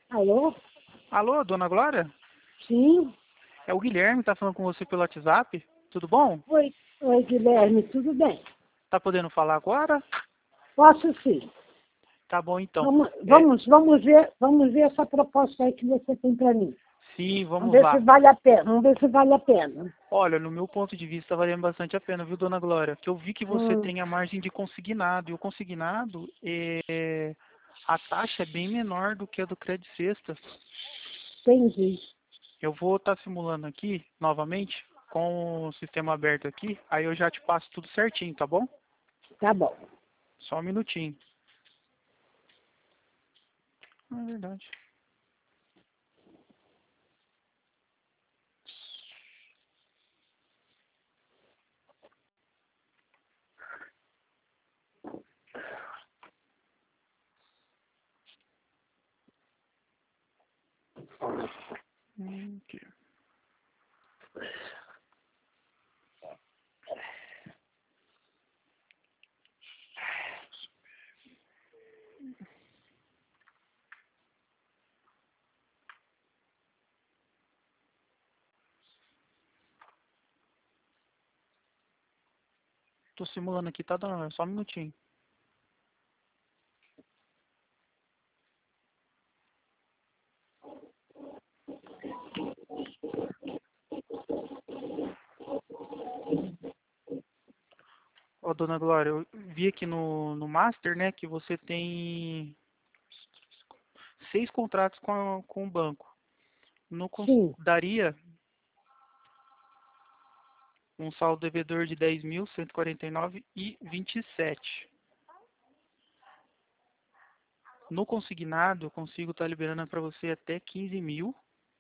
Alô? Alô, dona Glória? Sim? É o Guilherme, tá falando com você pelo WhatsApp. Tudo bom? Oi, Guilherme, tudo bem? Tá podendo falar agora? Posso sim. Tá bom então. Vamos ver essa proposta aí que você tem para mim. Sim, Vamos vamos ver se lá. vale a pena. Vamos ver se vale a pena. Olha, no meu ponto de vista, tá valendo bastante a pena, viu, dona Glória? Que eu vi que você Hum, tem a margem de consignado. E o consignado, a taxa é bem menor do que a do crédito sexta. entendi. Eu vou estar simulando aqui, novamente, com o sistema aberto aqui. Aí eu já te passo tudo certinho, tá bom? Tá bom. Só um minutinho. É verdade. Aqui. Tô simulando aqui, tá, dona Glória? Só um minutinho. Ó, dona Glória, eu vi aqui no Master, né, que você tem 6 contratos com o banco. No, Sim. daria um saldo devedor de 10.149,27. No consignado, eu consigo estar liberando para você até 15 mil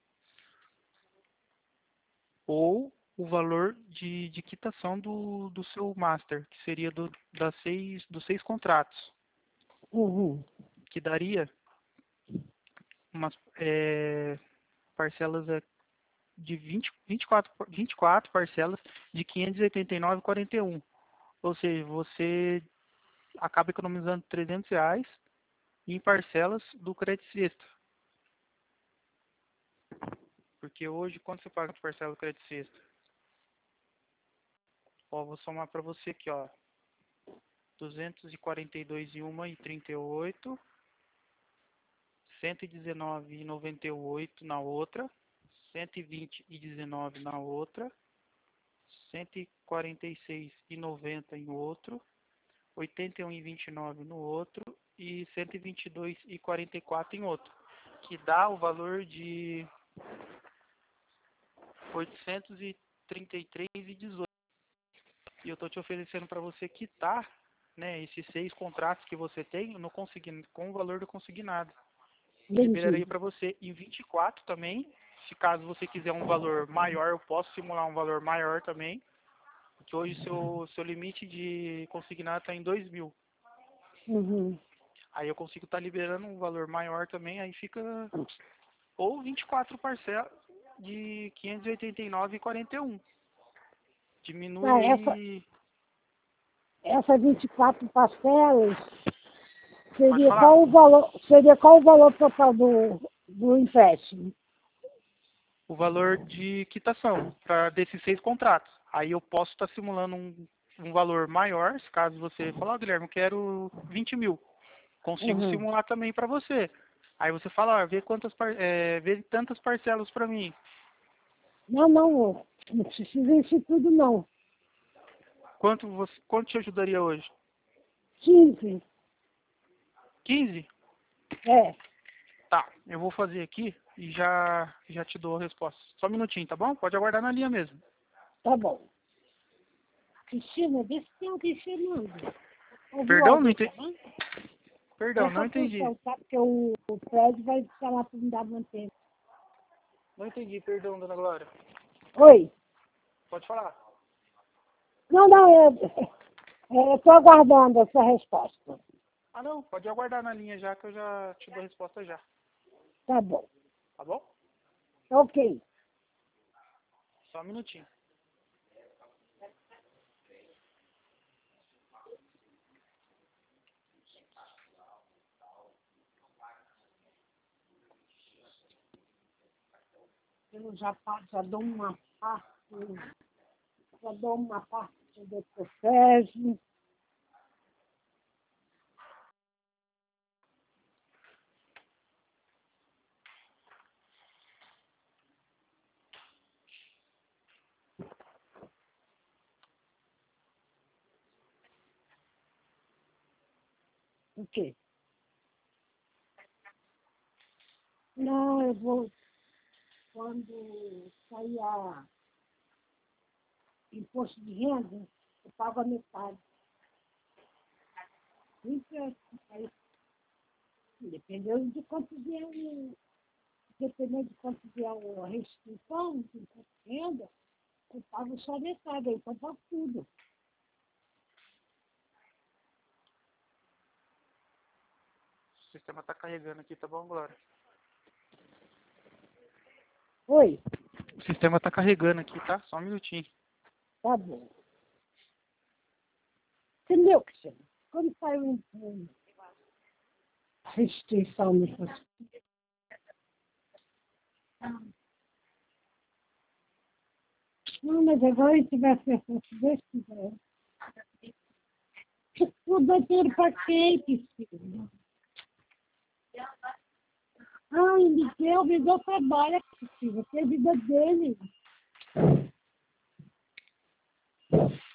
ou o valor de quitação do seu Master, que seria dos 6 contratos, Uhum. que daria umas parcelas de 24 parcelas de 589,41. Ou seja, você acaba economizando R$ 300 em parcelas do crédito sexta. Porque hoje, quanto você paga de parcela do crédito sexta? Ó, vou somar para você aqui, ó. 242 em uma e 38, 119,98 na outra, 120,19 na outra, 146,90 em outro, 81,29 no outro e 122,44 em outro, que dá o valor de 833,18. E eu estou te oferecendo para você quitar, né, esses 6 contratos que você tem com o valor do consignado. Entendi. Liberaria para você em 24 também. Se caso você quiser um valor maior, eu posso simular um valor maior também. Porque hoje seu limite de consignado está em 2.000. Uhum. Aí eu consigo estar liberando um valor maior também, aí fica ou 24 parcelas de 589,41. Diminui Ah, aí. essa 24 parcelas Pode falar. seria qual o valor total do empréstimo? O valor de quitação para desses 6 contratos. Aí eu posso estar simulando um valor maior, se caso você falar, Guilherme, eu quero 20 mil. Consigo Uhum. simular também para você. Aí você fala, vê vê tantas parcelas para mim. Não precisa isso tudo não. Quanto te ajudaria hoje? 15. 15? É, Tá, eu vou fazer aqui e já te dou a resposta. Só um minutinho, tá bom? Pode aguardar na linha mesmo. tá bom. Cristina, vê se tem alguém chamando. Ouviu Perdão, não alguém entendi. chamando? Perdão, Presta não entendi. atenção, tá? Porque o prédio vai falar para me dar manteiga. Não entendi, perdão, dona Glória. Oi? Pode falar. Não, eu estou aguardando essa resposta. Ah, não, pode aguardar na linha já que eu já te dou a resposta já. Tá bom. Tá bom? Ok. Só um minutinho. Eu já dou uma parte do Dr. Sérgio. O quê? Não, eu vou, quando sair imposto de renda, eu pago a metade. Isso é, aí, dependendo de quanto vier dependendo de quanto vier a restrição de imposto de renda, eu pago só a metade, aí então pago tudo. O sistema tá carregando aqui, tá bom, Glória? Oi, O sistema tá carregando aqui, tá? Só um minutinho. tá bom. Entendeu, Cristiano? Quando saiu a restrição no imposto. Não, mas agora a gente vai ser se Deus quiser. O doutor paciente, filho. Ah, o Miguel, trabalha, filho. Tem a vida dele.